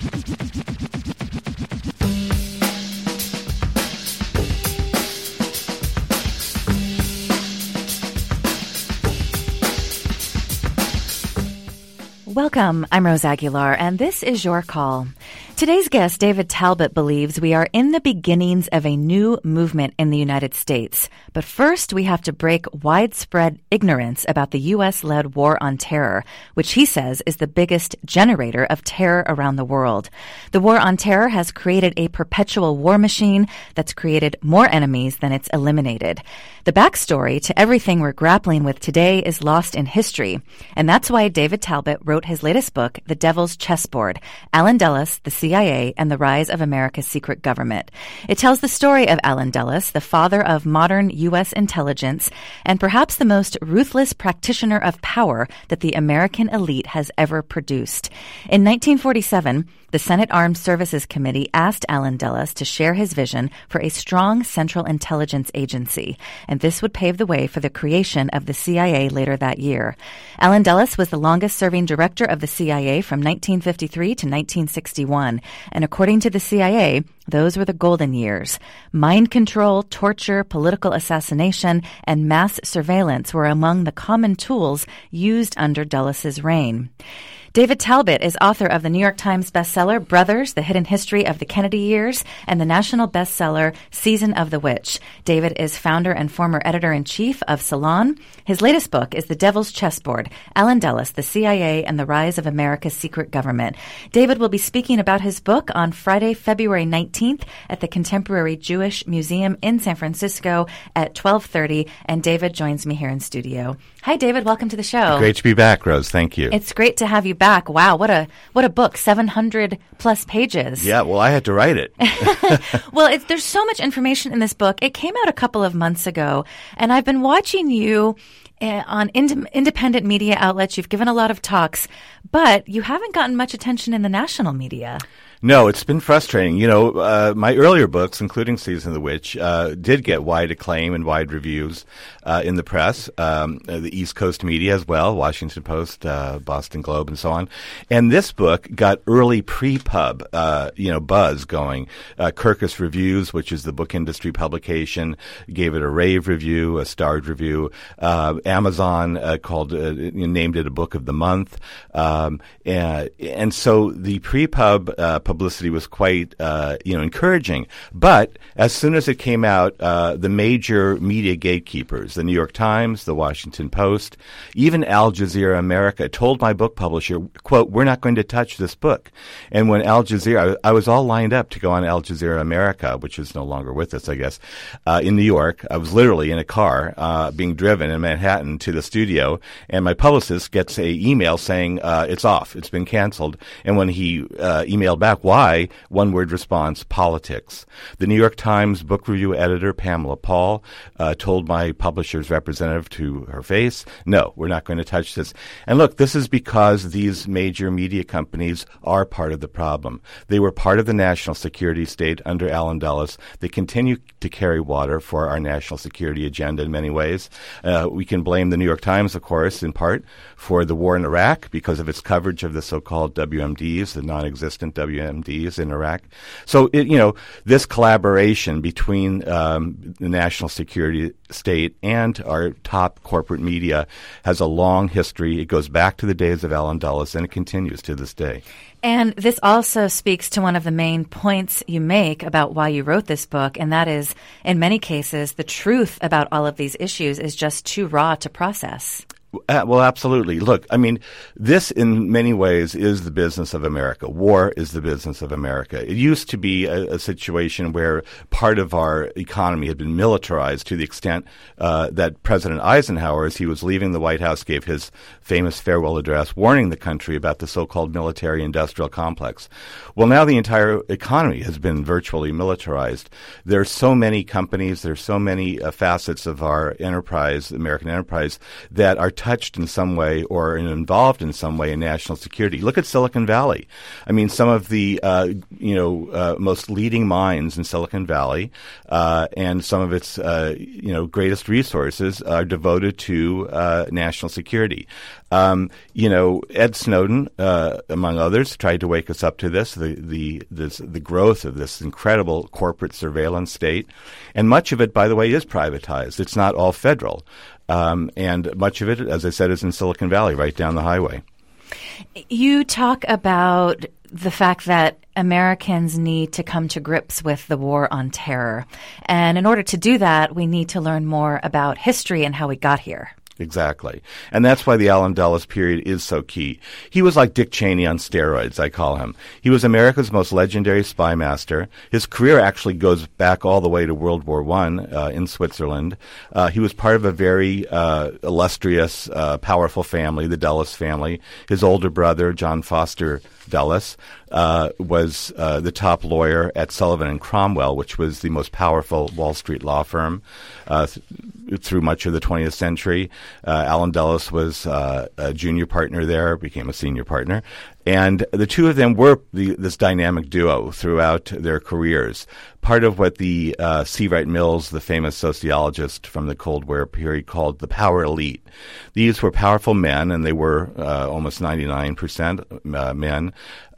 Welcome. I'm Rose Aguilar, and this is Your Call. Today's guest, David Talbot, believes we are in the beginnings of a new movement in the United States. But first, we have to break widespread ignorance about the U.S.-led war on terror, which he says is the biggest generator of terror around the world. The war on terror has created a perpetual war machine that's created more enemies than it's eliminated. The backstory to everything we're grappling with today is lost in history, and that's why David Talbot wrote his latest book, The Devil's Chessboard, Allen Dulles, the CIA, and the Rise of America's Secret Government. It tells the story of Allen Dulles, the father of modern U.S. intelligence, and perhaps the most ruthless practitioner of power that the American elite has ever produced. In 1947, the Senate Armed Services Committee asked Allen Dulles to share his vision for a strong central intelligence agency, and this would pave the way for the creation of the CIA later that year. Allen Dulles was the longest-serving director of the CIA from 1953 to 1961, and according to the CIA, those were the golden years. Mind control, torture, political assassination, and mass surveillance were among the common tools used under Dulles's reign. David Talbot is author of the New York Times bestseller Brothers, The Hidden History of the Kennedy Years, and the national bestseller Season of the Witch. David is founder and former editor-in-chief of Salon. His latest book is The Devil's Chessboard, Allen Dulles, the CIA, and the Rise of America's Secret Government. David will be speaking about his book on Friday, February 19th at the Contemporary Jewish Museum in San Francisco at 12:30, and David joins me here in studio. Hi, David. Welcome to the show. Great to be back, Rose. Thank you. It's great to have you back. Wow, what a book, 700 plus pages. Yeah, well, I had to write it. Well, there's so much information in this book. It came out a couple of months ago, and I've been watching you on independent media outlets. You've given a lot of talks, but you haven't gotten much attention in the national media. No, it's been frustrating. You know, my earlier books, including Season of the Witch, did get wide acclaim and wide reviews in the press, the East Coast media as well, Washington Post, Boston Globe, and so on. And this book got early pre-pub, buzz going. Kirkus Reviews, which is the book industry publication, gave it a rave review, a starred review. Amazon named it a book of the month. And so the pre-pub publicity was quite, encouraging. But as soon as it came out, the major media gatekeepers, the New York Times, the Washington Post, even Al Jazeera America, told my book publisher, quote, "We're not going to touch this book." And when Al Jazeera, I was all lined up to go on Al Jazeera America, which is no longer with us, I guess, in New York. I was literally in a car being driven in Manhattan to the studio, and my publicist gets a email saying it's off, it's been canceled. And when he emailed back, why? One word response, politics. The New York Times book review editor, Pamela Paul, told my publisher's representative to her face, "No, we're not going to touch this." And look, this is because these major media companies are part of the problem. They were part of the national security state under Allen Dulles. They continue to carry water for our national security agenda in many ways. We can blame the New York Times, of course, in part for the war in Iraq because of its coverage of the so-called WMDs, the non-existent WMDs in Iraq. So, this collaboration between the national security state and our top corporate media has a long history. It goes back to the days of Allen Dulles, and it continues to this day. And this also speaks to one of the main points you make about why you wrote this book, and that is, in many cases, the truth about all of these issues is just too raw to process. Well, absolutely. Look, I mean, this in many ways is the business of America. War is the business of America. It used to be a situation where part of our economy had been militarized to the extent that President Eisenhower, as he was leaving the White House, gave his famous farewell address warning the country about the so-called military-industrial complex. Well, now the entire economy has been virtually militarized. There are so many companies, there are so many facets of our enterprise, American enterprise, that are touched in some way or involved in some way in national security. Look at Silicon Valley. I mean, some of the most leading minds in Silicon Valley and some of its greatest resources are devoted to national security. Ed Snowden, among others, tried to wake us up to this, the growth of this incredible corporate surveillance state. And much of it, by the way, is privatized. It's not all federal. And much of it, as I said, is in Silicon Valley, right down the highway. You talk about the fact that Americans need to come to grips with the war on terror. And in order to do that, we need to learn more about history and how we got here. Exactly. And that's why the Allen Dulles period is so key. He was like Dick Cheney on steroids, I call him. He was America's most legendary spy master. His career actually goes back all the way to World War I in Switzerland. He was part of a very illustrious, powerful family, the Dulles family. His older brother, John Foster Dulles, was the top lawyer at Sullivan and Cromwell, which was the most powerful Wall Street law firm through much of the 20th century. Allen Dulles was a junior partner there, became a senior partner. And the two of them were this dynamic duo throughout their careers. Part of what the C. Wright Mills, the famous sociologist from the Cold War period, called the power elite. These were powerful men, and they were almost 99% men,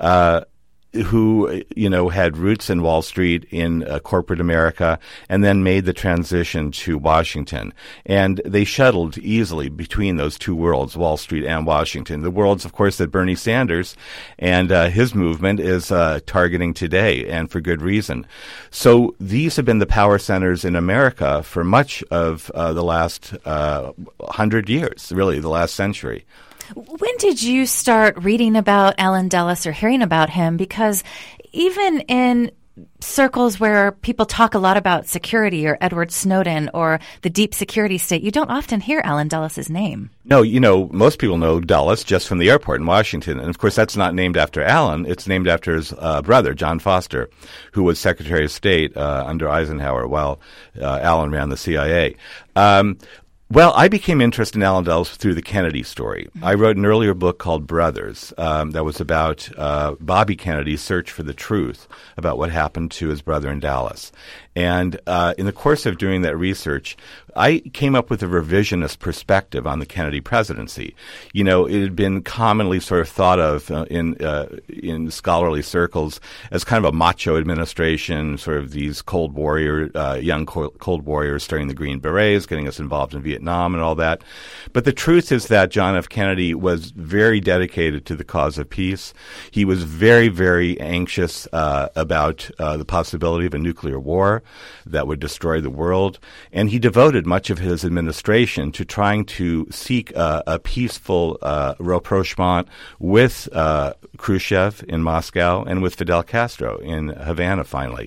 who, had roots in Wall Street, in corporate America, and then made the transition to Washington. And they shuttled easily between those two worlds, Wall Street and Washington. The worlds, of course, that Bernie Sanders and his movement is targeting today, and for good reason. So these have been the power centers in America for much of the last 100 years, really, the last century. When did you start reading about Allen Dulles or hearing about him? Because even in circles where people talk a lot about security or Edward Snowden or the deep security state, you don't often hear Allen Dulles' name. No, most people know Dulles just from the airport in Washington. And, of course, that's not named after Allen. It's named after his brother, John Foster, who was Secretary of State under Eisenhower while Allen ran the CIA. Well, I became interested in Allen Dulles through the Kennedy story. I wrote an earlier book called Brothers that was about Bobby Kennedy's search for the truth about what happened to his brother in Dallas. And in the course of doing that research, I came up with a revisionist perspective on the Kennedy presidency. It had been commonly sort of thought of in scholarly circles as kind of a macho administration, sort of these young Cold Warriors starting the Green Berets, getting us involved in Vietnam and all that. But the truth is that John F. Kennedy was very dedicated to the cause of peace. He was very, very anxious about the possibility of a nuclear war that would destroy the world. And he devoted much of his administration to trying to seek a peaceful rapprochement with Khrushchev in Moscow and with Fidel Castro in Havana, finally.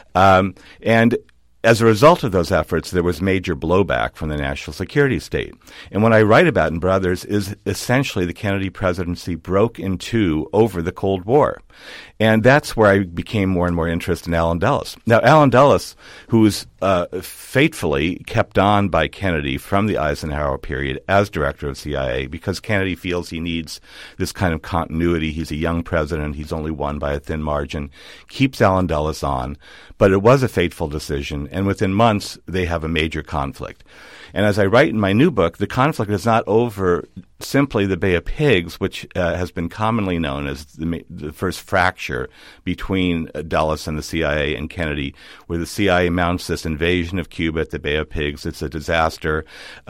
And as a result of those efforts, there was major blowback from the national security state. And what I write about in Brothers is essentially the Kennedy presidency broke in two over the Cold War. And that's where I became more and more interested in Allen Dulles. Now, Allen Dulles, who was fatefully kept on by Kennedy from the Eisenhower period as director of CIA because Kennedy feels he needs this kind of continuity. He's a young president. He's only won by a thin margin. Keeps Allen Dulles on. But it was a fateful decision, and within months, they have a major conflict. And as I write in my new book, the conflict is not over simply the Bay of Pigs, which has been commonly known as the first fracture between Dulles and the CIA and Kennedy, where the CIA mounts this invasion of Cuba at the Bay of Pigs. It's a disaster.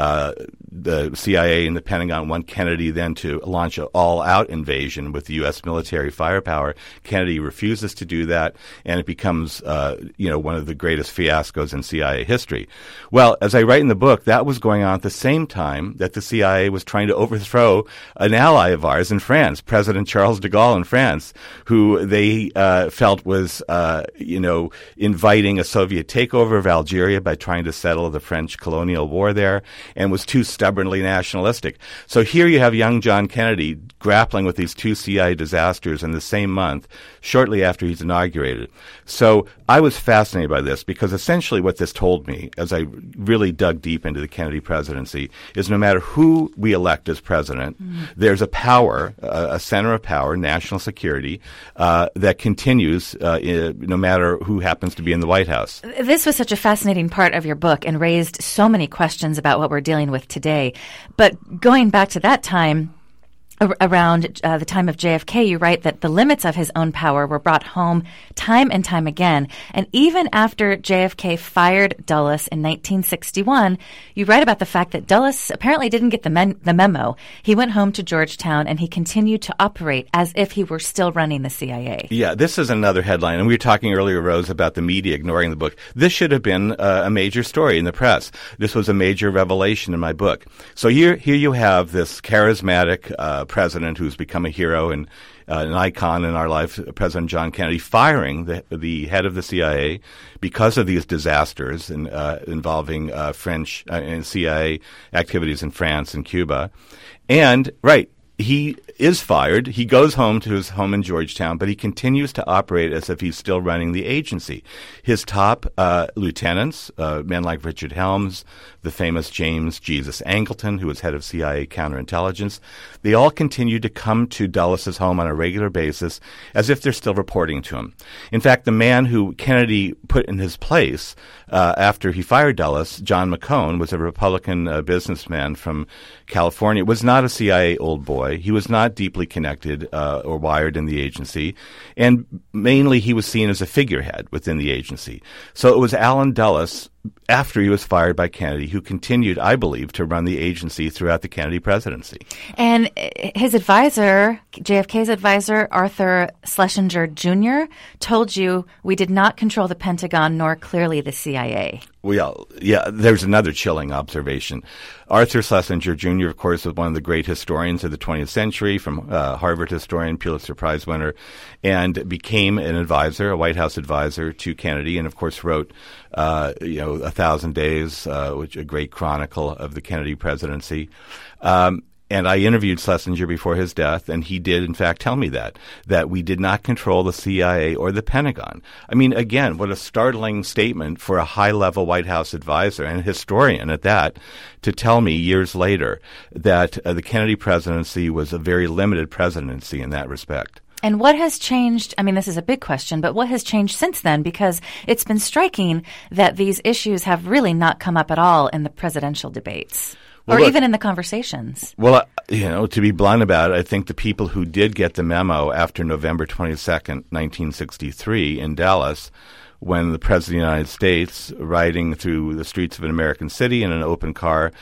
The CIA and the Pentagon want Kennedy then to launch an all-out invasion with the U.S. military firepower. Kennedy refuses to do that, and it becomes one of the greatest fiascos in CIA history. Well, as I write in the book, that was going on at the same time that the CIA was trying to overthrow an ally of ours in France, President Charles de Gaulle in France, who they felt was, inviting a Soviet takeover of Algeria by trying to settle the French colonial war there, and was too stubbornly nationalistic. So here you have young John Kennedy grappling with these two CIA disasters in the same month, shortly after he's inaugurated. So I was fascinated by this because essentially what this told me, as I really dug deep into to the Kennedy presidency is no matter who we elect as president, there's a power, a center of power, national security, that continues no matter who happens to be in the White House. This was such a fascinating part of your book and raised so many questions about what we're dealing with today. But going back to that time, around the time of JFK, you write that the limits of his own power were brought home time and time again. And even after JFK fired Dulles in 1961, you write about the fact that Dulles apparently didn't get the memo. He went home to Georgetown and he continued to operate as if he were still running the CIA. Yeah, this is another headline. And we were talking earlier, Rose, about the media ignoring the book. This should have been a major story in the press. This was a major revelation in my book. So here you have this charismatic president who's become a hero and an icon in our life, President John Kennedy, firing the head of the CIA because of these disasters involving French and CIA activities in France and Cuba. And, he is fired. He goes home to his home in Georgetown, but he continues to operate as if he's still running the agency. His top lieutenants, men like Richard Helms, the famous James Jesus Angleton, who was head of CIA counterintelligence, they all continue to come to Dulles' home on a regular basis as if they're still reporting to him. In fact, the man who Kennedy put in his place after he fired Dulles, John McCone, was a Republican businessman from California, was not a CIA old boy. He was not deeply connected or wired in the agency, and mainly he was seen as a figurehead within the agency. So it was Allen Dulles, after he was fired by Kennedy, who continued, I believe, to run the agency throughout the Kennedy presidency. And his advisor, JFK's advisor, Arthur Schlesinger Jr., told you, "We did not control the Pentagon nor clearly the CIA." Well, yeah, there's another chilling observation. Arthur Schlesinger Jr., of course, was one of the great historians of the 20th century, from Harvard historian, Pulitzer Prize winner, and became an advisor, a White House advisor to Kennedy, and of course wrote, 1,000 Days, which a great chronicle of the Kennedy presidency. And I interviewed Schlesinger before his death, and he did, in fact, tell me that we did not control the CIA or the Pentagon. I mean, again, what a startling statement for a high-level White House advisor and historian at that to tell me years later that the Kennedy presidency was a very limited presidency in that respect. And what has changed? I mean, this is a big question, but what has changed since then? Because it's been striking that these issues have really not come up at all in the presidential debates. Or even in the conversations. Well, to be blunt about it, I think the people who did get the memo after November 22nd, 1963 in Dallas, when the President of the United States, riding through the streets of an American city in an open car,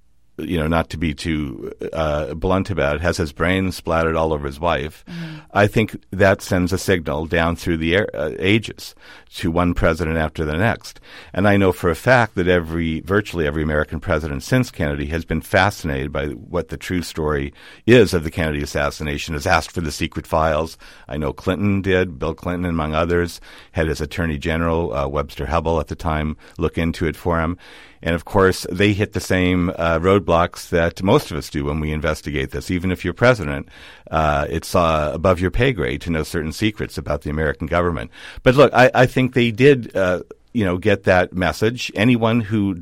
not to be too blunt about it, has his brains splattered all over his wife. Mm-hmm. I think that sends a signal down through the ages to one president after the next. And I know for a fact that virtually every American president since Kennedy has been fascinated by what the true story is of the Kennedy assassination, has asked for the secret files. I know Clinton did. Bill Clinton, among others, had his Attorney General, Webster Hubbell at the time, look into it for him. And, of course, they hit the same roadblocks that most of us do when we investigate this. Even if you're president, it's above your pay grade to know certain secrets about the American government. But, look, I think they did, get that message. Anyone who,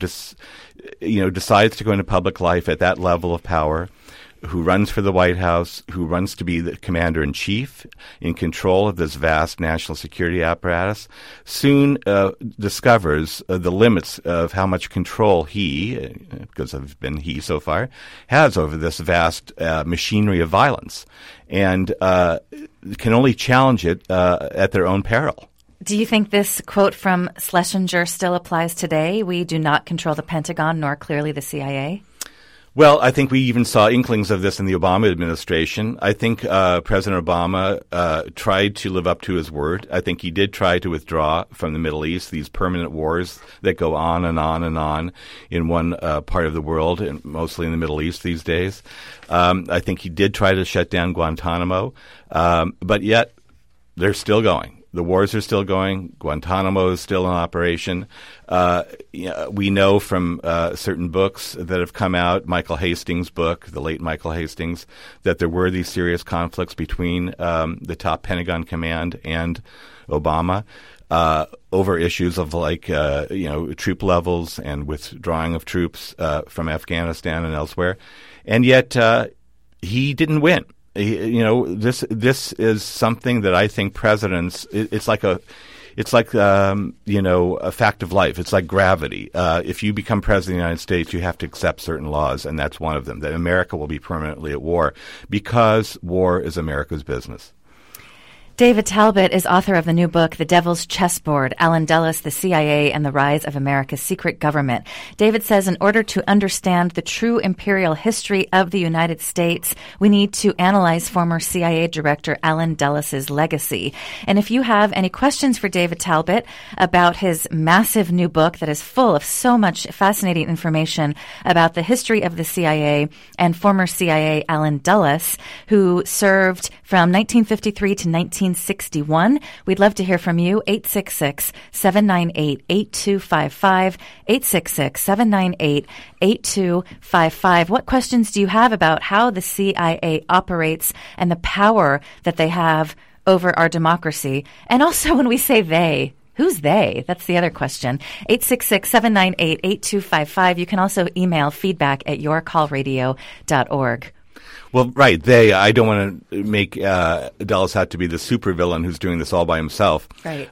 decides to go into public life at that level of power, who runs for the White House, who runs to be the commander-in-chief in control of this vast national security apparatus, soon discovers the limits of how much control he, because I've been he so far, has over this vast machinery of violence, and can only challenge it at their own peril. Do you think this quote from Schlesinger still applies today? We do not control the Pentagon nor clearly the CIA? Well, I think we even saw inklings of this in the Obama administration. I think President Obama tried to live up to his word. I think he did try to withdraw from the Middle East, these permanent wars that go on and on and on in one part of the world, and mostly in the Middle East these days. I think he did try to shut down Guantanamo, but yet they're still going. the wars are still going. Guantanamo is still in operation. We know from certain books that have come out, Michael Hastings' book, the late Michael Hastings, that there were these serious conflicts between the top Pentagon command and Obama over issues of troop levels and withdrawing of troops from Afghanistan and elsewhere. And yet he didn't win. This is something that I think presidents. It's like a fact of life. It's like gravity. If you become president of the United States, you have to accept certain laws, and that's one of them. That America will be permanently at war because war is America's business. David Talbot is author of the new book, The Devil's Chessboard, Allen Dulles, the CIA, and the Rise of America's Secret Government. David says in order to understand the true imperial history of the United States, we need to analyze former CIA Director Allen Dulles' legacy. And if you have any questions for David Talbot about his massive new book that is full of so much fascinating information about the history of the CIA and former CIA Allen Dulles, who served from 1953 to 1961, we'd love to hear from you. 866-798-8255, 866-798-8255. What questions do you have about how the CIA operates and the power that they have over our democracy? And also when we say they, who's they? That's the other question. 866-798-8255. You can also email feedback@yourcallradio.org. Well, right. I don't want to make Dulles out to be the supervillain who's doing this all by himself. Right.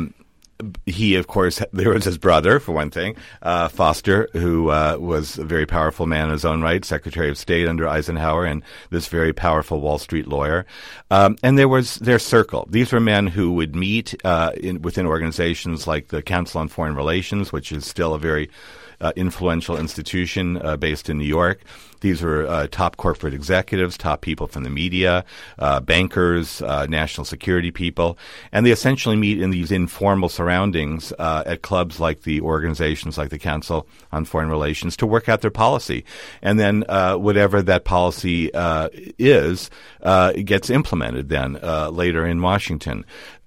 He, of course, there was his brother, for one thing, Foster, who was a very powerful man in his own right, Secretary of State under Eisenhower, and this very powerful Wall Street lawyer. And there was their circle. These were men who would meet within organizations like the Council on Foreign Relations, which is still a very influential institution based in New York. These were top corporate executives, top people from the media, bankers, national security people, and they essentially meet in these informal surroundings at clubs like the organizations like the Council on Foreign Relations to work out their policy. And then whatever that policy is gets implemented then later in Washington.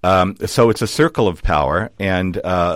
So it's a circle of power, and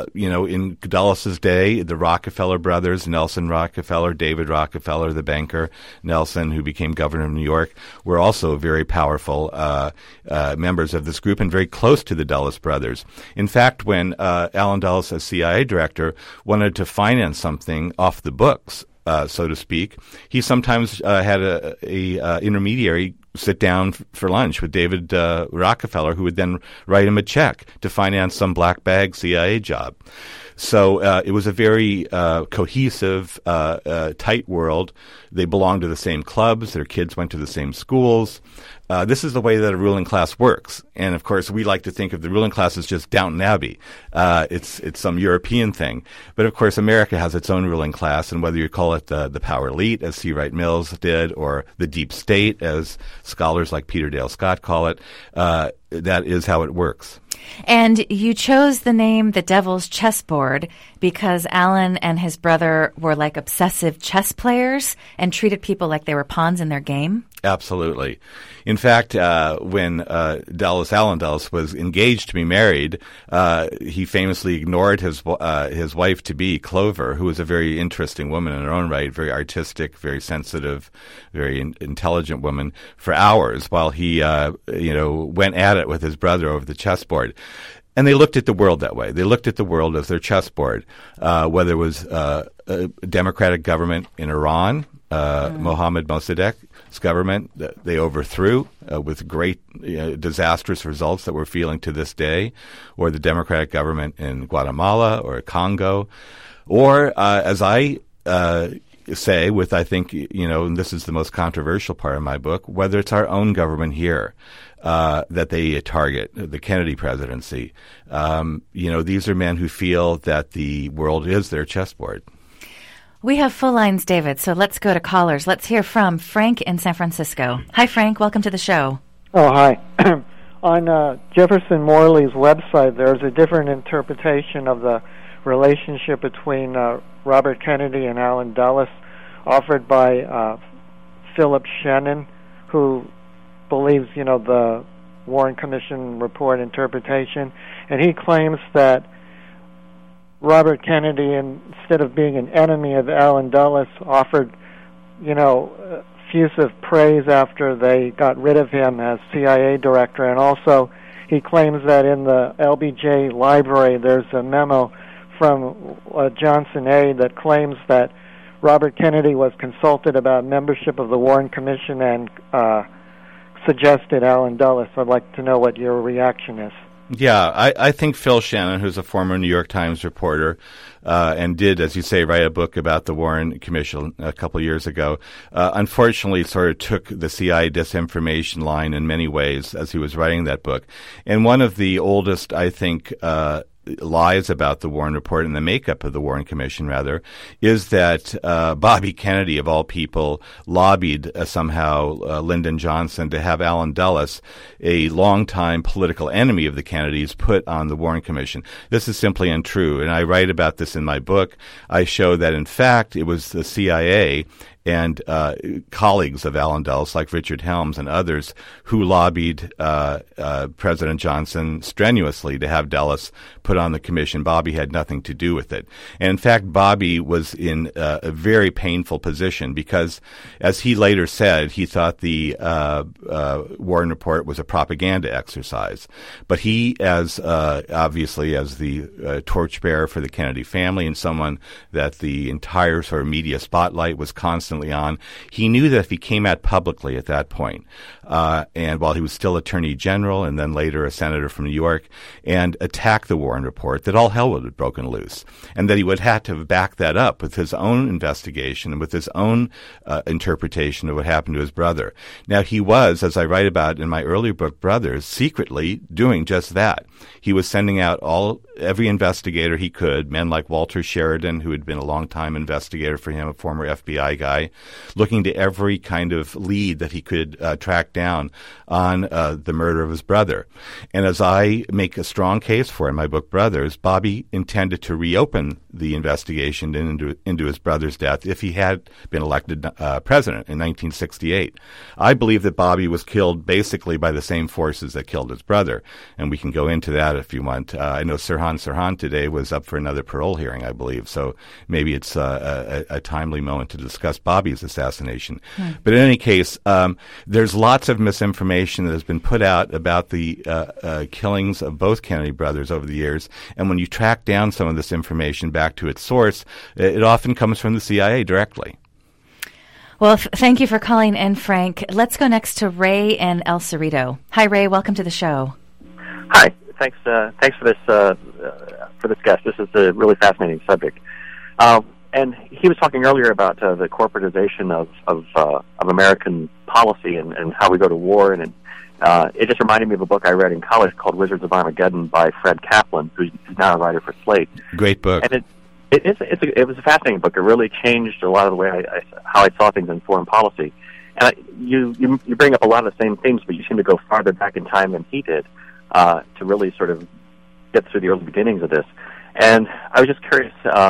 in Dulles' day, the Rockefeller brothers, Nelson Rockefeller, David Rockefeller, the banker, Nelson, who became governor of New York, were also very powerful members of this group and very close to the Dulles brothers. In fact, when Allen Dulles, as CIA director, wanted to finance something off the books, so to speak, he sometimes had a intermediary sit down for lunch with David Rockefeller, who would then write him a check to finance some black bag CIA job. So it was a very cohesive, tight world. They belonged to the same clubs. Their kids went to the same schools. This is the way that a ruling class works. And, of course, we like to think of the ruling class as just Downton Abbey. It's some European thing. But, of course, America has its own ruling class, and whether you call it the power elite, as C. Wright Mills did, or the deep state, as scholars like Peter Dale Scott call it, that is how it works. And you chose the name The Devil's Chessboard because Allen and his brother were like obsessive chess players and treated people like they were pawns in their game? Absolutely. In fact, when Allen Dulles was engaged to be married, he famously ignored his wife-to-be, Clover, who was a very interesting woman in her own right, very artistic, very sensitive, very intelligent woman, for hours while he went at it with his brother over the chessboard. And they looked at the world that way. They looked at the world as their chessboard, whether it was a democratic government in Iran, Mohammad Mossadegh's government that they overthrew with great disastrous results that we're feeling to this day, or the democratic government in Guatemala or Congo, or as I say with, I think, and this is the most controversial part of my book, whether it's our own government here that they target, the Kennedy presidency. These are men who feel that the world is their chessboard. We have full lines, David, so let's go to callers. Let's hear from Frank in San Francisco. Hi, Frank. Welcome to the show. Oh, hi. On Jefferson Morley's website, there's a different interpretation of the relationship between Robert Kennedy and Allen Dulles offered by Philip Shannon, who believes, the Warren Commission report interpretation, and he claims that Robert Kennedy, instead of being an enemy of Allen Dulles, offered, effusive praise after they got rid of him as CIA director. And also, he claims that in the LBJ library there's a memo from Johnson A. that claims that Robert Kennedy was consulted about membership of the Warren Commission and suggested Allen Dulles. I'd like to know what your reaction is. Yeah, I think Phil Shannon, who's a former New York Times reporter, and did, as you say, write a book about the Warren Commission a couple of years ago, unfortunately sort of took the CIA disinformation line in many ways as he was writing that book. And one of the oldest, I think, lies about the Warren Report and the makeup of the Warren Commission, rather, is that Bobby Kennedy, of all people, lobbied somehow Lyndon Johnson to have Allen Dulles, a longtime political enemy of the Kennedys, put on the Warren Commission. This is simply untrue, and I write about this in my book. I show that, in fact, it was the CIA and colleagues of Allen Dulles, like Richard Helms and others, who lobbied President Johnson strenuously to have Dulles put on the commission. Bobby had nothing to do with it. And in fact, Bobby was in a very painful position because, as he later said, he thought the Warren Report was a propaganda exercise. But he, obviously as the torchbearer for the Kennedy family and someone that the entire sort of media spotlight was constantly on, he knew that if he came out publicly at that point, and while he was still Attorney General and then later a senator from New York, and attacked the Warren Report, that all hell would have broken loose, and that he would have to back that up with his own investigation and with his own interpretation of what happened to his brother. Now, he was, as I write about in my earlier book, Brothers, secretly doing just that. He was sending out every investigator he could, men like Walter Sheridan, who had been a long-time investigator for him, a former FBI guy, looking to every kind of lead that he could track down on the murder of his brother. And as I make a strong case for in my book, Brothers, Bobby intended to reopen the investigation into his brother's death if he had been elected president in 1968. I believe that Bobby was killed basically by the same forces that killed his brother, and we can go into that if you want. I know Sirhan Sirhan today was up for another parole hearing, I believe, so maybe it's a timely moment to discuss Bobby's assassination. But in any case, there's lots of misinformation that has been put out about the killings of both Kennedy brothers over the years, and when you track down some of this information back to its source, it often comes from the CIA directly. Well, thank you for calling in, Frank. Let's go next to Ray in El Cerrito. Hi, Ray. Welcome to the show. Hi. Thanks for this guest. This is a really fascinating subject. And he was talking earlier about the corporatization of American policy and how we go to war, and it just reminded me of a book I read in college called Wizards of Armageddon by Fred Kaplan, who's now a writer for Slate. Great book. And it was a fascinating book. It really changed a lot of the way how I saw things in foreign policy. And you bring up a lot of the same themes, but you seem to go farther back in time than he did to really sort of get through the early beginnings of this. And I was just curious,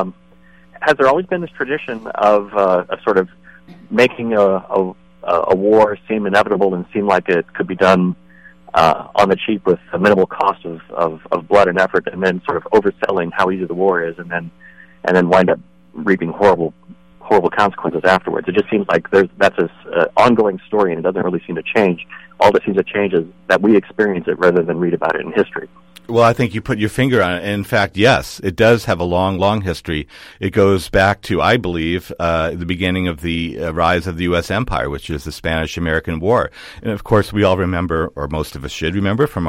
has there always been this tradition of sort of making a war seem inevitable and seem like it could be done on the cheap with a minimal cost of blood and effort, and then sort of overselling how easy the war is, and then wind up reaping horrible consequences afterwards? It just seems like that's this ongoing story, and it doesn't really seem to change. All that seems to change is that we experience it rather than read about it in history. Well, I think you put your finger on it. In fact, yes, it does have a long, long history. It goes back to, I believe, the beginning of the rise of the U.S. empire, which is the Spanish-American War. And, of course, we all remember, or most of us should remember from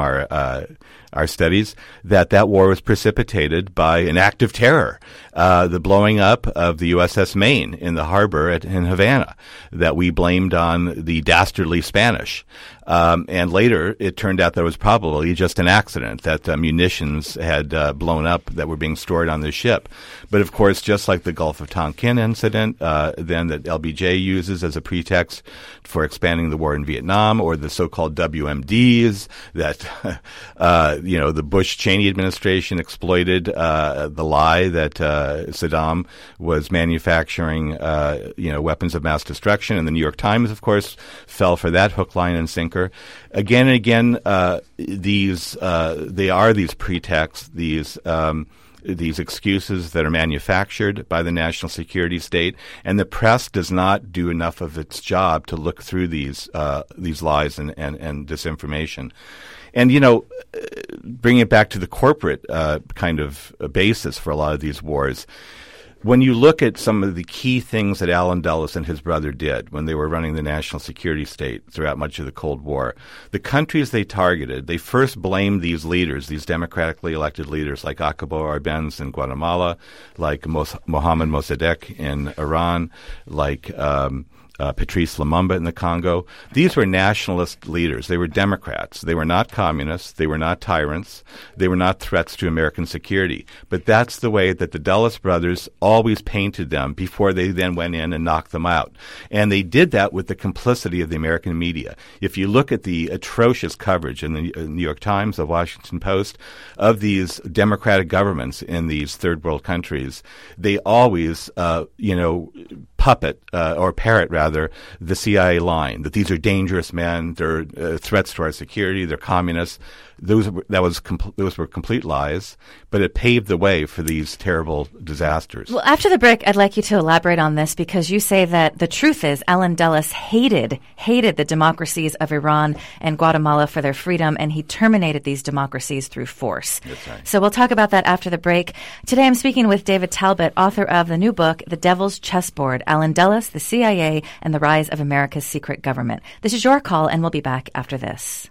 our studies, that war was precipitated by an act of terror, the blowing up of the USS Maine in the harbor in Havana, that we blamed on the dastardly Spanish. And later, it turned out that it was probably just an accident, that munitions had blown up that were being stored on the ship. But, of course, just like the Gulf of Tonkin incident, then that LBJ uses as a pretext for expanding the war in Vietnam, or the so-called WMDs that The Bush-Cheney administration exploited the lie that Saddam was manufacturing, weapons of mass destruction, and the New York Times, of course, fell for that hook, line, and sinker. Again and again, they are these pretexts, these excuses that are manufactured by the national security state, and the press does not do enough of its job to look through these lies and disinformation. And, bringing it back to the corporate kind of basis for a lot of these wars, when you look at some of the key things that Allen Dulles and his brother did when they were running the national security state throughout much of the Cold War, the countries they targeted, they first blamed these leaders, these democratically elected leaders like Akabo Arbenz in Guatemala, like Mohammad Mossadegh in Iran, like Patrice Lumumba in the Congo. These were nationalist leaders. They were Democrats. They were not communists. They were not tyrants. They were not threats to American security. But that's the way that the Dulles brothers always painted them before they then went in and knocked them out. And they did that with the complicity of the American media. If you look at the atrocious coverage in the New York Times, the Washington Post, of these democratic governments in these third world countries, they always, puppet or parrot rather the CIA line that these are dangerous men, they're threats to our security, they're communists. Those were complete lies, but it paved the way for these terrible disasters. Well, after the break, I'd like you to elaborate on this because you say that the truth is Allen Dulles hated the democracies of Iran and Guatemala for their freedom, and he terminated these democracies through force. That's right. So we'll talk about that after the break. Today I'm speaking with David Talbot, author of the new book, The Devil's Chessboard, Allen Dulles, the CIA, and the Rise of America's Secret Government. This is Your Call, and we'll be back after this.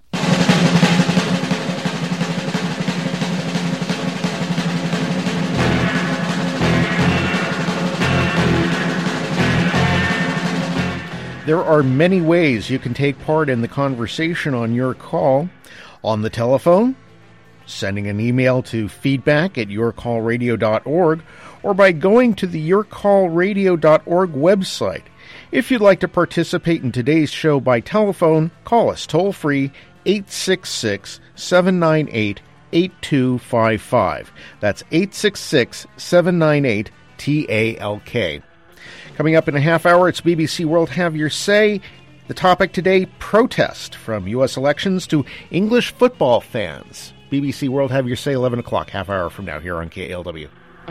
There are many ways you can take part in the conversation on Your Call. On the telephone, sending an email to feedback@yourcallradio.org, or by going to the yourcallradio.org website. If you'd like to participate in today's show by telephone, call us toll-free 866-798-8255. That's 866-798-TALK. Coming up in a half hour, it's BBC World Have Your Say. The topic today, protest from U.S. elections to English football fans. BBC World Have Your Say, 11 o'clock, half hour from now here on KALW.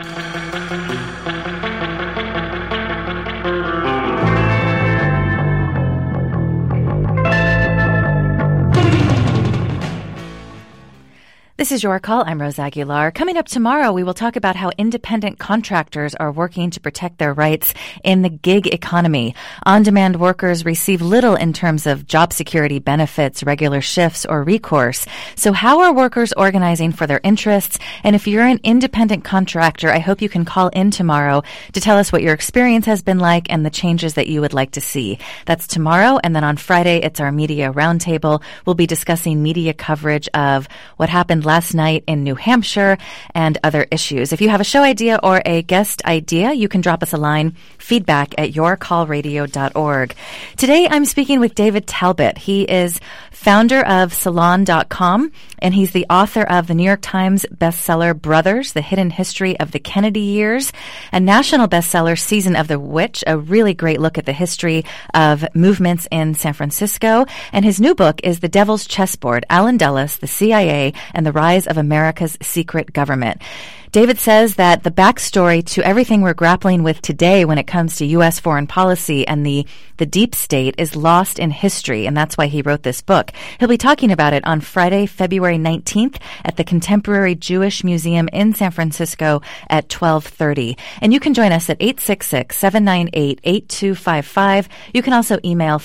This is Your Call. I'm Rose Aguilar. Coming up tomorrow, we will talk about how independent contractors are working to protect their rights in the gig economy. On-demand workers receive little in terms of job security benefits, regular shifts, or recourse. So how are workers organizing for their interests? And if you're an independent contractor, I hope you can call in tomorrow to tell us what your experience has been like and the changes that you would like to see. That's tomorrow. And then on Friday, it's our media roundtable. We'll be discussing media coverage of what happened last night in New Hampshire and other issues. If you have a show idea or a guest idea, you can drop us a line, feedback@yourcallradio.org. Today, I'm speaking with David Talbot. He is founder of Salon.com, and he's the author of the New York Times bestseller Brothers, The Hidden History of the Kennedy Years, a national bestseller Season of the Witch, a really great look at the history of movements in San Francisco. And his new book is The Devil's Chessboard, Allen Dulles, the CIA, and the Rise of America's Secret Government. David says that the backstory to everything we're grappling with today when it comes to U.S. foreign policy and the deep state is lost in history, and that's why he wrote this book. He'll be talking about it on Friday, February 19th at the Contemporary Jewish Museum in San Francisco at 12:30. And you can join us at 866-798-8255. You can also email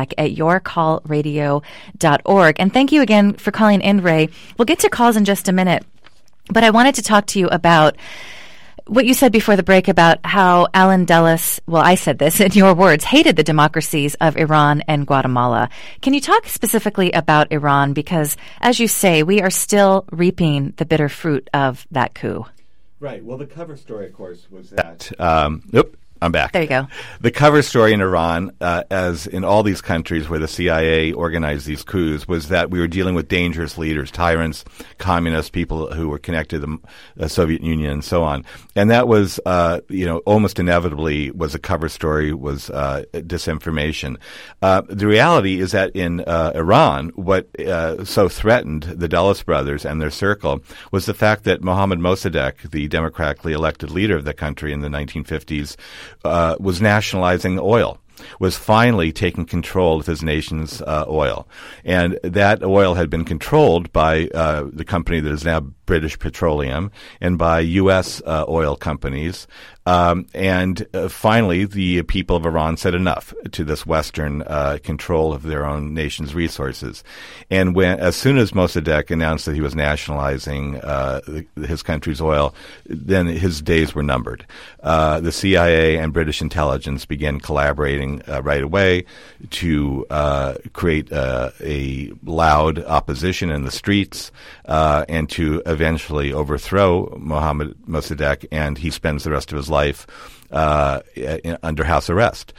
feedback@yourcallradio.org. And thank you again for calling in, Ray. We'll get to calls in just a minute. But I wanted to talk to you about what you said before the break about how Allen Dulles, well, I said this in your words, hated the democracies of Iran and Guatemala. Can you talk specifically about Iran? Because, as you say, we are still reaping the bitter fruit of that coup. Right. Well, the cover story, of course, was I'm back. There you go. The cover story in Iran, as in all these countries where the CIA organized these coups, was that we were dealing with dangerous leaders, tyrants, communists, people who were connected to the Soviet Union and so on. And that was, almost inevitably was a cover story, was disinformation. The reality is that in Iran, what so threatened the Dulles brothers and their circle was the fact that Mohammad Mossadegh, the democratically elected leader of the country in the 1950s, was nationalizing oil, was finally taking control of his nation's oil. And that oil had been controlled by the company that is now British Petroleum and by U.S. Oil companies. And finally, the people of Iran said enough to this Western control of their own nation's resources. And as soon as Mossadegh announced that he was nationalizing his country's oil, then his days were numbered. The CIA and British intelligence began collaborating right away to create a loud opposition in the streets and to eventually overthrow Mohammad Mossadegh, and he spends the rest of his life under house arrest.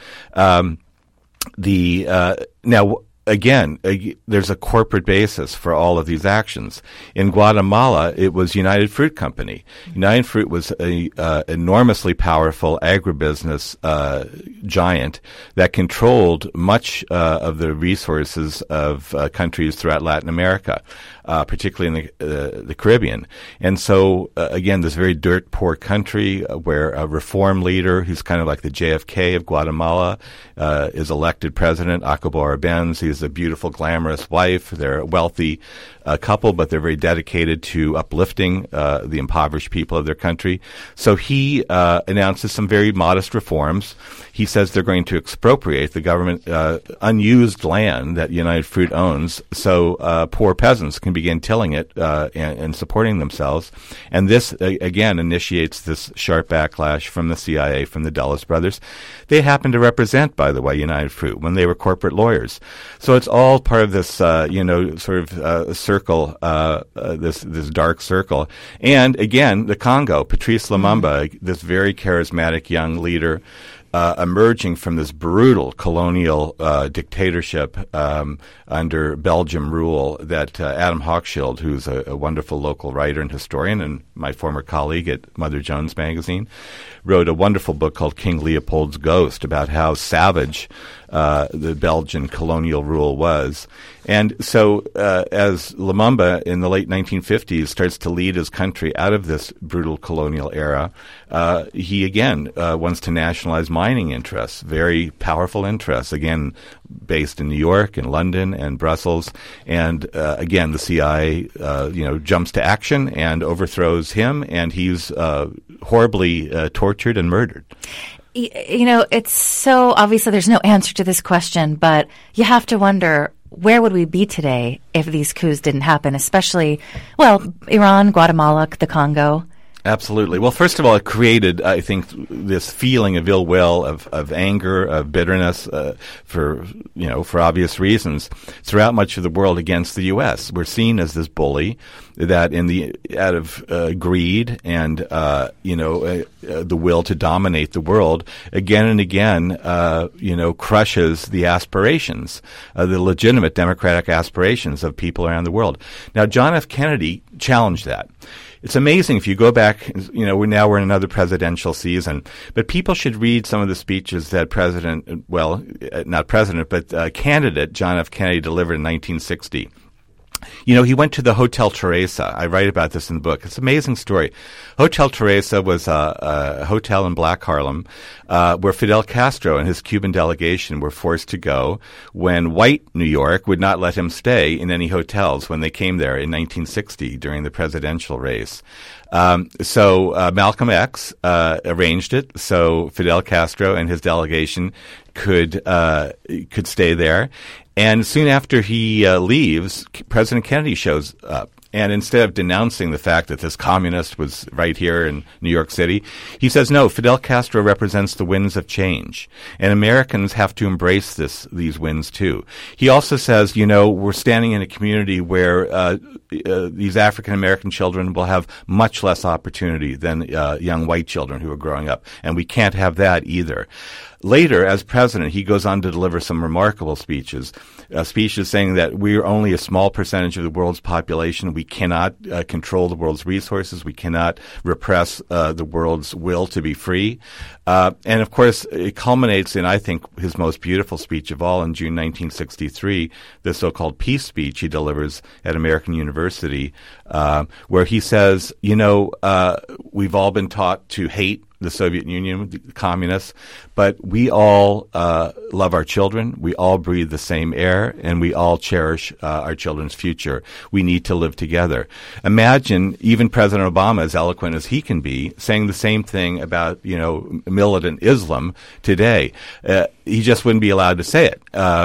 Now, again, there's a corporate basis for all of these actions. In Guatemala, it was United Fruit Company. United Fruit was an enormously powerful agribusiness giant that controlled much of the resources of countries throughout Latin America, particularly in the Caribbean. And so, again, this very dirt-poor country where a reform leader who's kind of like the JFK of Guatemala is elected president, Acobo Arbenz. He has a beautiful, glamorous wife. They're a wealthy couple, but they're very dedicated to uplifting the impoverished people of their country. So he announces some very modest reforms. He says they're going to expropriate the government unused land that United Fruit owns so poor peasants can begin tilling it and supporting themselves. And this, again, initiates this sharp backlash from the CIA, from the Dulles brothers. They happen to represent, by the way, United Fruit when they were corporate lawyers. So it's all part of this, circle, this dark circle. And again, the Congo, Patrice Lumumba, this very charismatic young leader, emerging from this brutal colonial dictatorship under Belgium rule that Adam Hochschild, who's a wonderful local writer and historian and my former colleague at Mother Jones magazine, wrote a wonderful book called King Leopold's Ghost about how savage the Belgian colonial rule was. And so as Lumumba in the late 1950s starts to lead his country out of this brutal colonial era, he again wants to nationalize mining interests, very powerful interests, again based in New York and London and Brussels. And again, the CIA jumps to action and overthrows him, and he's horribly tortured and murdered. It's so obvious that there's no answer to this question, but you have to wonder, where would we be today if these coups didn't happen, especially, Iran, Guatemala, the Congo? Absolutely. Well, first of all, it created, I think, this feeling of ill will, of anger, of bitterness, for obvious reasons, throughout much of the world against the U.S. We're seen as this bully that, out of greed and the will to dominate the world, again and again, crushes the aspirations, the legitimate democratic aspirations of people around the world. Now, John F. Kennedy challenged that. It's amazing if you go back, we're in another presidential season, but people should read some of the speeches that candidate John F. Kennedy delivered in 1960. He went to the Hotel Teresa. I write about this in the book. It's an amazing story. Hotel Teresa was a hotel in Black Harlem where Fidel Castro and his Cuban delegation were forced to go when white New York would not let him stay in any hotels when they came there in 1960 during the presidential race. So Malcolm X arranged it so Fidel Castro and his delegation could stay there. And soon after he leaves, President Kennedy shows up. And instead of denouncing the fact that this communist was right here in New York City, he says, no, Fidel Castro represents the winds of change. And Americans have to embrace these winds too. He also says, we're standing in a community where these African American children will have much less opportunity than young white children who are growing up. And we can't have that either. Later, as president, he goes on to deliver some remarkable speeches saying that we're only a small percentage of the world's population. We cannot control the world's resources. We cannot repress the world's will to be free. And, of course, it culminates in, I think, his most beautiful speech of all in June 1963, the so-called peace speech he delivers at American University, where he says, we've all been taught to hate the Soviet Union, the communists, but we all love our children, we all breathe the same air, and we all cherish our children's future. We need to live together. Imagine even President Obama, as eloquent as he can be, saying the same thing about, militant Islam today. He just wouldn't be allowed to say it.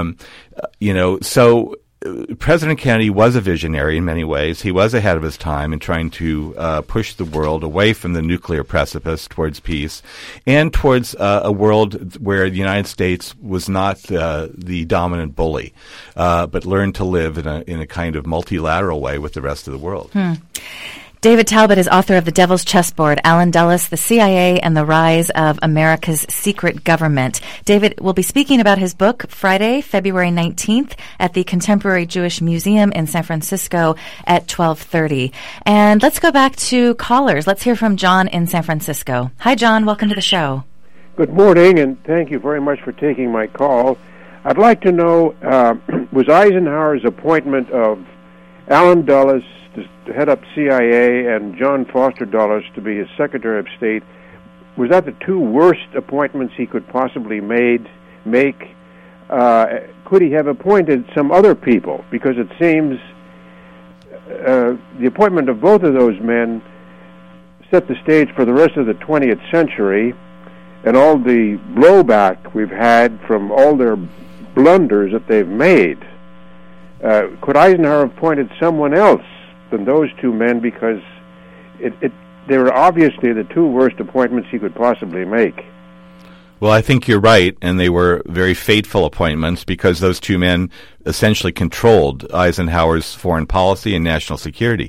So President Kennedy was a visionary in many ways. He was ahead of his time in trying to push the world away from the nuclear precipice towards peace and towards a world where the United States was not the dominant bully, but learned to live in a kind of multilateral way with the rest of the world. David Talbot is author of The Devil's Chessboard, Allen Dulles, the CIA, and the Rise of America's Secret Government. David will be speaking about his book Friday, February 19th at the Contemporary Jewish Museum in San Francisco at 12:30. And let's go back to callers. Let's hear from John in San Francisco. Hi, John. Welcome to the show. Good morning, and thank you very much for taking my call. I'd like to know, was Eisenhower's appointment of Allen Dulles to head up CIA and John Foster Dulles to be his Secretary of State, was that the two worst appointments he could possibly make? Could he have appointed some other people? Because it seems the appointment of both of those men set the stage for the rest of the 20th century, and all the blowback we've had from all their blunders that they've made. Could Eisenhower have appointed someone else than those two men, because they were obviously the two worst appointments he could possibly make? Well, I think you're right, and they were very fateful appointments because those two men essentially controlled Eisenhower's foreign policy and national security.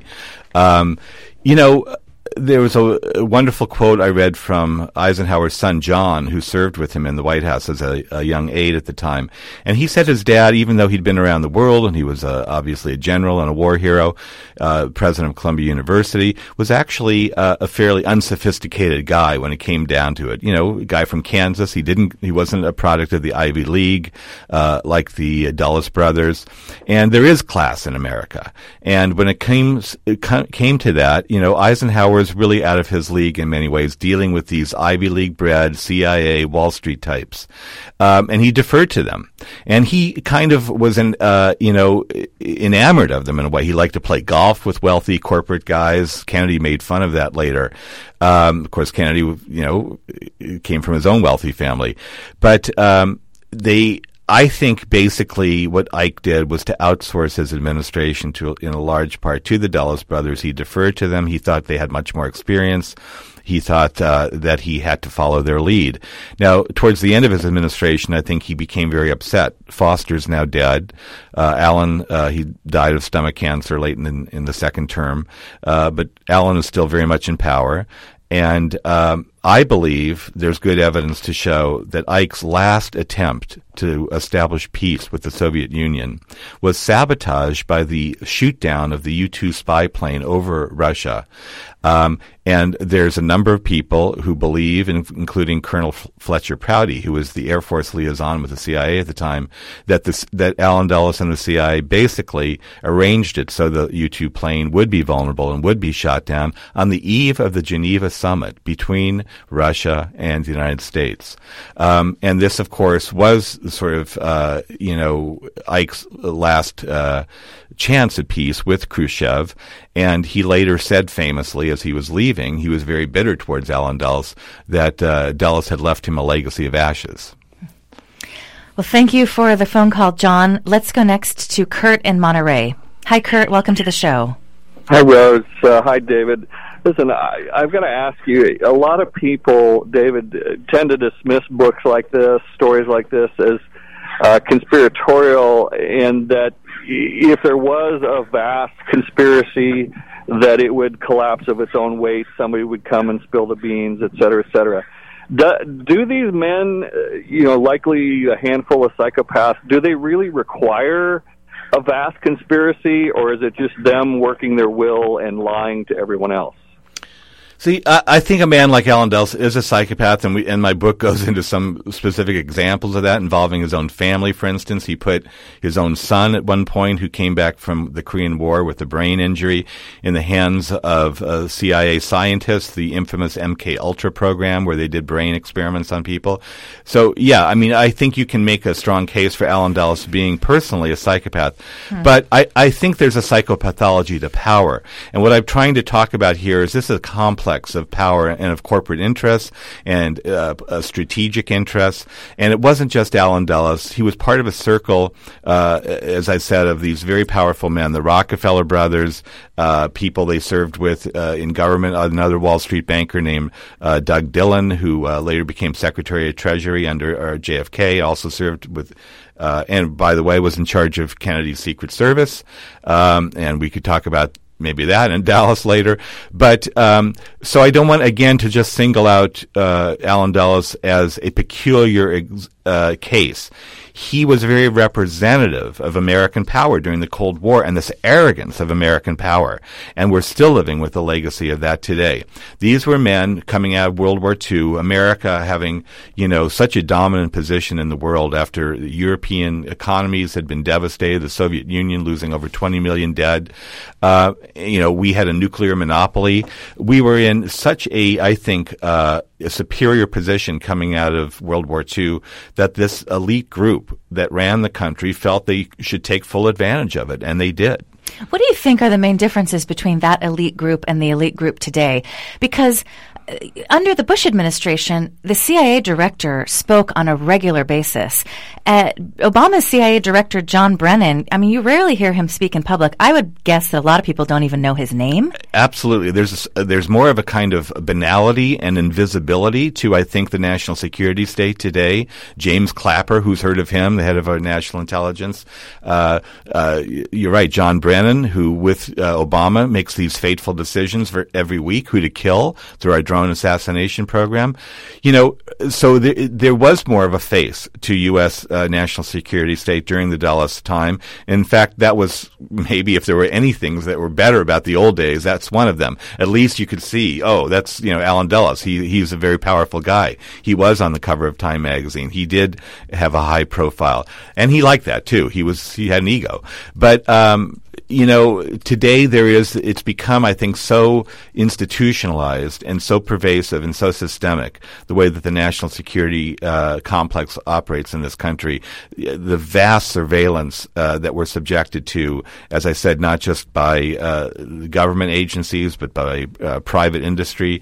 There was a wonderful quote I read from Eisenhower's son, John, who served with him in the White House as a young aide at the time. And he said his dad, even though he'd been around the world and he was obviously a general and a war hero, president of Columbia University, was actually a fairly unsophisticated guy when it came down to it. A guy from Kansas. He wasn't a product of the Ivy League like the Dulles brothers. And there is class in America. And when it came to that, Eisenhower was really out of his league in many ways, dealing with these Ivy League bred CIA Wall Street types. And he deferred to them. And he kind of was enamored of them in a way. He liked to play golf with wealthy corporate guys. Kennedy made fun of that later. Of course, Kennedy, came from his own wealthy family. But I think basically what Ike did was to outsource his administration in a large part to the Dulles brothers. He deferred to them. He thought they had much more experience. He thought that he had to follow their lead. Now, towards the end of his administration, I think he became very upset. Foster's now dead. Allen, he died of stomach cancer late in the second term. But Allen is still very much in power. And I believe there's good evidence to show that Ike's last attempt to establish peace with the Soviet Union was sabotaged by the shoot-down of the U-2 spy plane over Russia. And there's a number of people who believe, including Colonel Fletcher Prouty, who was the Air Force liaison with the CIA at the time, that Allen Dulles and the CIA basically arranged it so the U-2 plane would be vulnerable and would be shot down on the eve of the Geneva summit between Russia and the United States. And this, of course, was sort of, Ike's last chance at peace with Khrushchev. And he later said famously, as he was leaving, he was very bitter towards Allen Dulles, that Dulles had left him a legacy of ashes. Well, thank you for the phone call, John. Let's go next to Kurt in Monterey. Hi, Kurt. Welcome to the show. Hi, Rose. Hi, David. Listen, I've got to ask you, a lot of people, David, tend to dismiss books like this, stories like this, as conspiratorial, and that if there was a vast conspiracy, that it would collapse of its own weight, somebody would come and spill the beans, et cetera, et cetera. Do these men, likely a handful of psychopaths, do they really require a vast conspiracy, or is it just them working their will and lying to everyone else? See, I think a man like Alan Dulles is a psychopath, and my book goes into some specific examples of that involving his own family. For instance, he put his own son at one point, who came back from the Korean War with a brain injury, in the hands of CIA scientists, the infamous MK Ultra program, where they did brain experiments on people. So, yeah, I mean, I think you can make a strong case for Alan Dulles being personally a psychopath. But I think there's a psychopathology to power. And what I'm trying to talk about here is this is a complex of power and of corporate interests and strategic interests. And it wasn't just Alan Dulles. He was part of a circle, as I said, of these very powerful men, the Rockefeller brothers, people they served with in government, another Wall Street banker named Doug Dillon, who later became Secretary of Treasury under JFK, also served with and, by the way, was in charge of Kennedy's Secret Service. And we could talk about maybe that in Dallas later. But so I don't want, again, to just single out Alan Dulles as a peculiar case. He was very representative of American power during the Cold War and this arrogance of American power. And we're still living with the legacy of that today. These were men coming out of World War II, America having, such a dominant position in the world after the European economies had been devastated, the Soviet Union losing over 20 million dead. We had a nuclear monopoly. We were in such I think, a superior position coming out of World War II that this elite group that ran the country felt they should take full advantage of it, and they did. What do you think are the main differences between that elite group and the elite group today? Because under the Bush administration, the CIA director spoke on a regular basis. Obama's CIA director, John Brennan, I mean, you rarely hear him speak in public. I would guess that a lot of people don't even know his name. Absolutely. There's more of a kind of banality and invisibility to, I think, the national security state today. James Clapper, who's heard of him, the head of our national intelligence. You're right, John Brennan, who with Obama makes these fateful decisions for every week who to kill through our drone assassination program. So there was more of a face to U.S. National security state during the Dulles time. In fact, that was maybe, if there were any things that were better about the old days, that's one of them. At least you could see, that's, Alan Dulles. He's a very powerful guy. He was on the cover of Time magazine. He did have a high profile. And he liked that too. He had an ego. But, today it's become, I think, so institutionalized and so pervasive and so systemic, the way that the national security complex operates in this country, the vast surveillance that we're subjected to, as I said, not just by government agencies, but by private industry.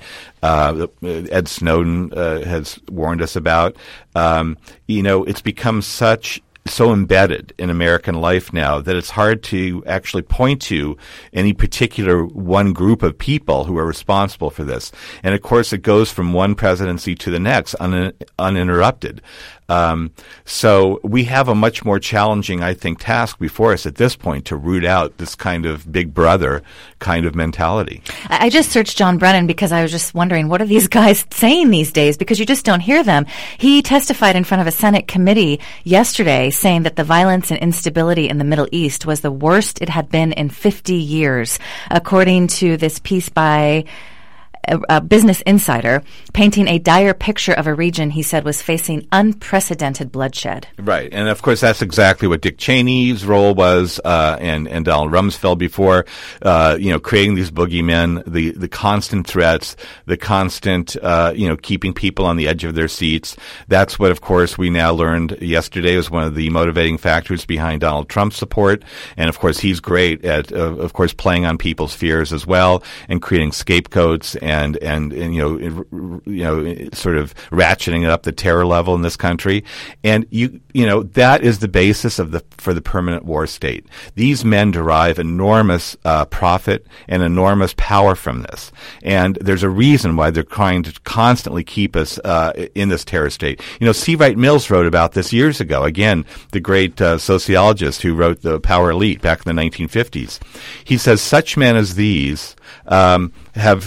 Ed Snowden has warned us about. It's become so embedded in American life now that it's hard to actually point to any particular one group of people who are responsible for this. And of course, it goes from one presidency to the next uninterrupted. So we have a much more challenging, I think, task before us at this point to root out this kind of big brother kind of mentality. I just searched John Brennan because I was just wondering, what are these guys saying these days? Because you just don't hear them. He testified in front of a Senate committee yesterday saying that the violence and instability in the Middle East was the worst it had been in 50 years, according to this piece by a Business Insider, painting a dire picture of a region he said was facing unprecedented bloodshed. Right. And of course, that's exactly what Dick Cheney's role was, and Donald Rumsfeld before, creating these boogeymen, the constant threats, the constant, keeping people on the edge of their seats. That's what, of course, we now learned yesterday was one of the motivating factors behind Donald Trump's support. And of course, he's great at, of course, playing on people's fears as well and creating scapegoats and and sort of ratcheting up the terror level in this country. And that is the basis for the permanent war state. These men derive enormous profit and enormous power from this. And there's a reason why they're trying to constantly keep us in this terror state. C. Wright Mills wrote about this years ago. Again, the great sociologist who wrote The Power Elite back in the 1950s. He says such men as these have,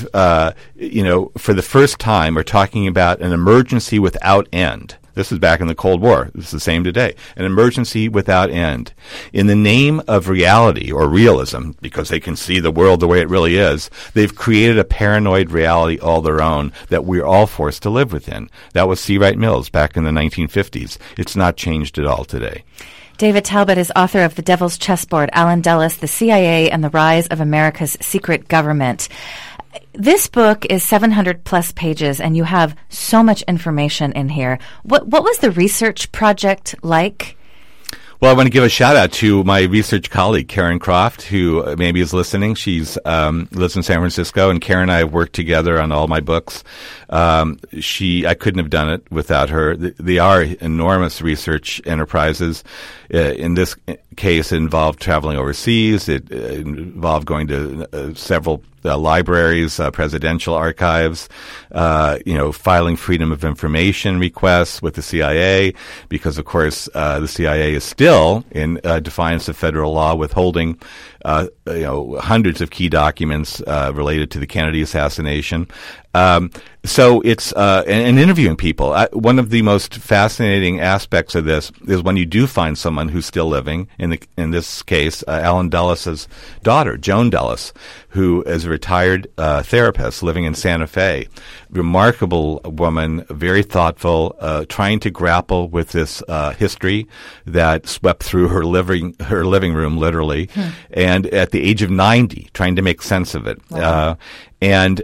for the first time are talking about an emergency without end. This is back in the Cold War. This is the same today. An emergency without end. In the name of reality or realism, because they can see the world the way it really is, they've created a paranoid reality all their own that we're all forced to live within. That was C. Wright Mills back in the 1950s. It's not changed at all today. David Talbot is author of The Devil's Chessboard, Allen Dulles, the CIA, and the Rise of America's Secret Government. This book is 700 plus pages, and you have so much information in here. What was the research project like? Well, I want to give a shout out to my research colleague, Karen Croft, who maybe is listening. She's lives in San Francisco, and Karen and I have worked together on all my books. I couldn't have done it without her. They are enormous research enterprises. In this case, it involved traveling overseas. It involved going to several libraries, presidential archives, filing freedom of information requests with the CIA, because, of course, the CIA is still in defiance of federal law withholding hundreds of key documents related to the Kennedy assassination. So it's and interviewing people. One of the most fascinating aspects of this is when you do find someone who's still living. In this case, Allen Dulles' daughter, Joan Dulles, who is a retired therapist living in Santa Fe. Remarkable woman, very thoughtful, trying to grapple with this history that swept through her living room, literally, and at the age of 90, trying to make sense of it. Wow. And,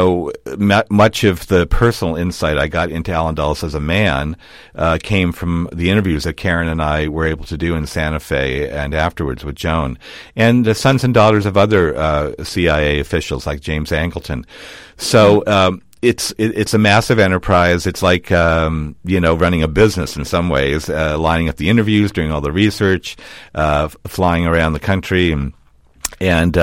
much of the personal insight I got into Allen Dulles as a man came from the interviews that Karen and I were able to do in Santa Fe and afterwards with Joan, and the sons and daughters of other CIA officials like James Angleton. So it's a massive enterprise. It's like running a business in some ways, lining up the interviews, doing all the research, flying around the country, and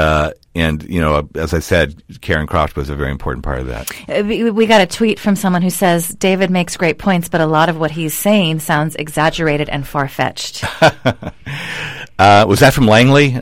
as I said, Karen Croft was a very important part of that. We got a tweet from someone who says, David makes great points, but a lot of what he's saying sounds exaggerated and far-fetched. Was that from Langley?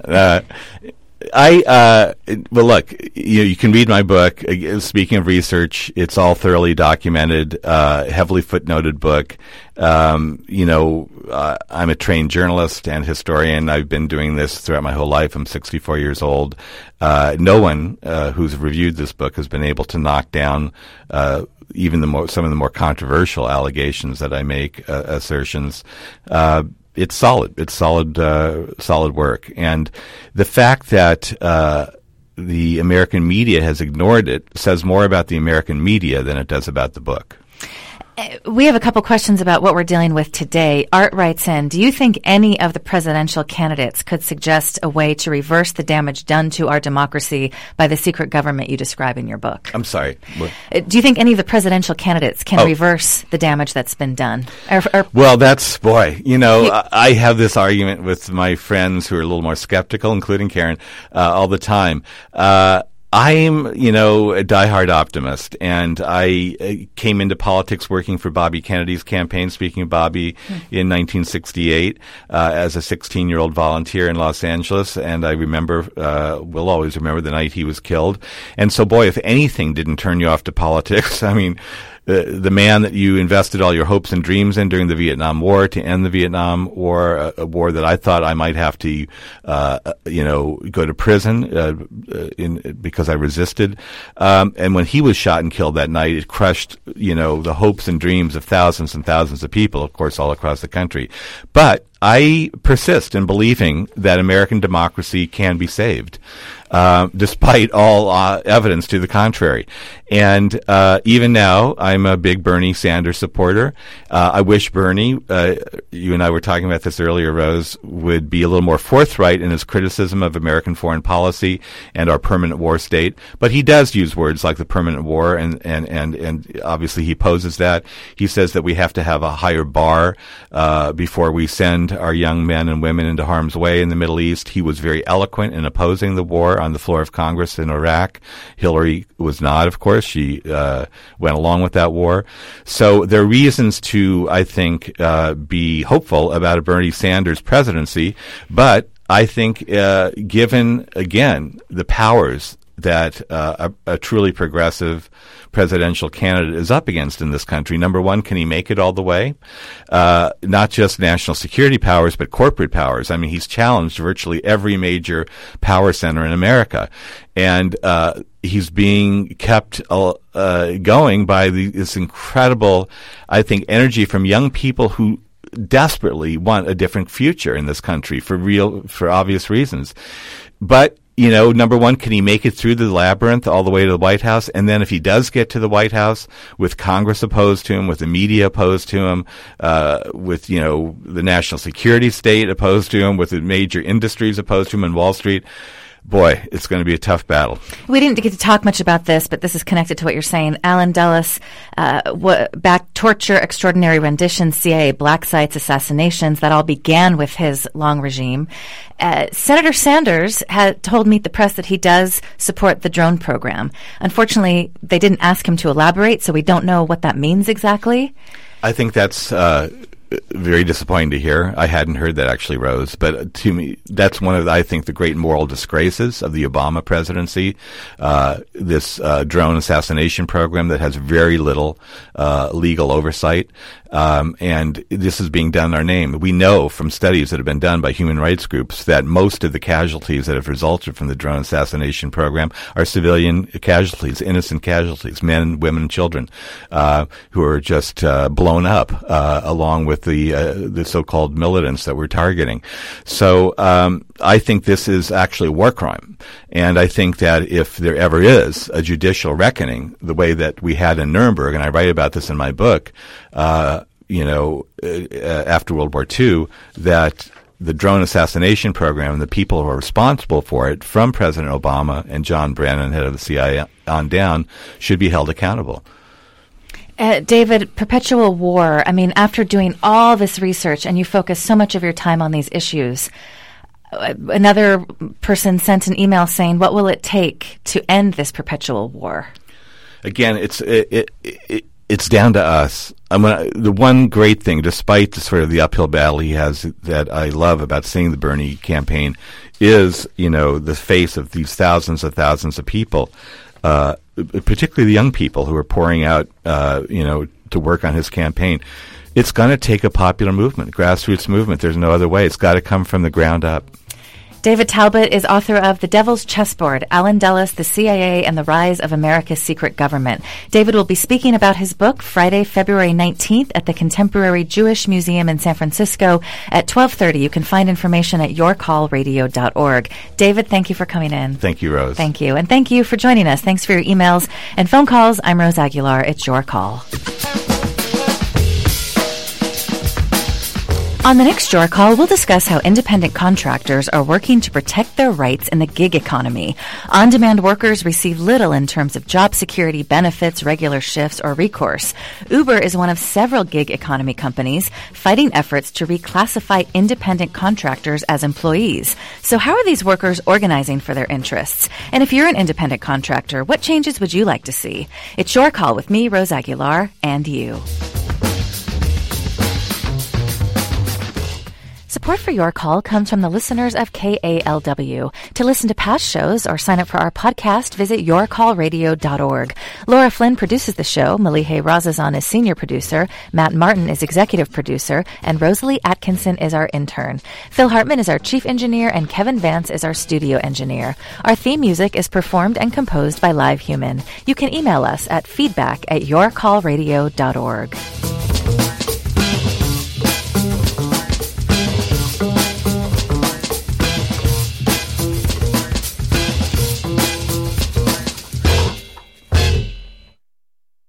Look, you can read my book. Speaking of research, it's all thoroughly documented, heavily footnoted book. I'm a trained journalist and historian. I've been doing this throughout my whole life. I'm 64 years old. No one who's reviewed this book has been able to knock down even some of the more controversial allegations that I make, assertions. It's solid. It's solid work. And the fact that the American media has ignored it says more about the American media than it does about the book. We have a couple questions about what we're dealing with today. Art writes in, do you think any of the presidential candidates could suggest a way to reverse the damage done to our democracy by the secret government you describe in your book? I'm sorry. What? Do you think any of the presidential candidates can reverse the damage that's been done? Well, I have this argument with my friends who are a little more skeptical, including Karen, all the time. I'm, a diehard optimist, and I came into politics working for Bobby Kennedy's campaign, speaking of Bobby, in 1968 as a 16-year-old volunteer in Los Angeles, and I will always remember the night he was killed. And so, boy, if anything didn't turn you off to politics, I mean, the man that you invested all your hopes and dreams in during the Vietnam War to end the Vietnam War, a war that I thought I might have to, go to prison because I resisted. And when he was shot and killed that night, it crushed, the hopes and dreams of thousands and thousands of people, of course, all across the country. But I persist in believing that American democracy can be saved. despite all evidence to the contrary. And even now, I'm a big Bernie Sanders supporter. I wish Bernie, you and I were talking about this earlier, Rose, would be a little more forthright in his criticism of American foreign policy and our permanent war state. But he does use words like the permanent war, and obviously he poses that. He says that we have to have a higher bar before we send our young men and women into harm's way in the Middle East. He was very eloquent in opposing the war on the floor of Congress in Iraq. Hillary was not, of course. She went along with that war. So there are reasons to, I think, be hopeful about a Bernie Sanders presidency. But I think given, again, the powers that a truly progressive presidential candidate is up against in this country. Number one, can he make it all the way? Not just national security powers, but corporate powers. I mean, he's challenged virtually every major power center in America. And he's being kept going by this incredible, I think, energy from young people who desperately want a different future in this country for obvious reasons. But number one, can he make it through the labyrinth all the way to the White House? And then if he does get to the White House with Congress opposed to him, with the media opposed to him, with, the national security state opposed to him, with the major industries opposed to him and Wall Street, boy, it's going to be a tough battle. We didn't get to talk much about this, but this is connected to what you're saying. Allen Dulles, back torture, extraordinary renditions, CIA black sites, assassinations, that all began with his long regime. Senator Sanders had told Meet the Press that he does support the drone program. Unfortunately, they didn't ask him to elaborate, so we don't know what that means exactly. I think that's very disappointing to hear. I hadn't heard that actually, Rose, but to me, that's one of, I think, the great moral disgraces of the Obama presidency. This drone assassination program that has very little legal oversight. And this is being done in our name. We know from studies that have been done by human rights groups that most of the casualties that have resulted from the drone assassination program are civilian casualties, innocent casualties, men, women, and children, who are just blown up along with the so-called militants that we're targeting. So I think this is actually a war crime. And I think that if there ever is a judicial reckoning, the way that we had in Nuremberg, and I write about this in my book, after World War II, that the drone assassination program and the people who are responsible for it, from President Obama and John Brennan, head of the CIA, on down, should be held accountable. David, perpetual war, I mean, after doing all this research and you focus so much of your time on these issues, another person sent an email saying, what will it take to end this perpetual war? Again, it's down to us. The one great thing, despite the sort of the uphill battle he has, that I love about seeing the Bernie campaign, is the face of these thousands of people, particularly the young people who are pouring out, to work on his campaign. It's going to take a popular movement, grassroots movement. There's no other way. It's got to come from the ground up. David Talbot is author of The Devil's Chessboard, Allen Dulles, the CIA, and the Rise of America's Secret Government. David will be speaking about his book Friday, February 19th at the Contemporary Jewish Museum in San Francisco at 12:30. You can find information at yourcallradio.org. David, thank you for coming in. Thank you, Rose. Thank you. And thank you for joining us. Thanks for your emails and phone calls. I'm Rose Aguilar. It's Your Call. On the next Your Call, we'll discuss how independent contractors are working to protect their rights in the gig economy. On-demand workers receive little in terms of job security, benefits, regular shifts, or recourse. Uber is one of several gig economy companies fighting efforts to reclassify independent contractors as employees. So how are these workers organizing for their interests? And if you're an independent contractor, what changes would you like to see? It's Your Call with me, Rose Aguilar, and you. Support for Your Call comes from the listeners of KALW. To listen to past shows or sign up for our podcast, visit yourcallradio.org. Laura Flynn produces the show. Malihe Razazan is senior producer. Matt Martin is executive producer. And Rosalie Atkinson is our intern. Phil Hartman is our chief engineer. And Kevin Vance is our studio engineer. Our theme music is performed and composed by Live Human. You can email us at feedback@yourcallradio.org.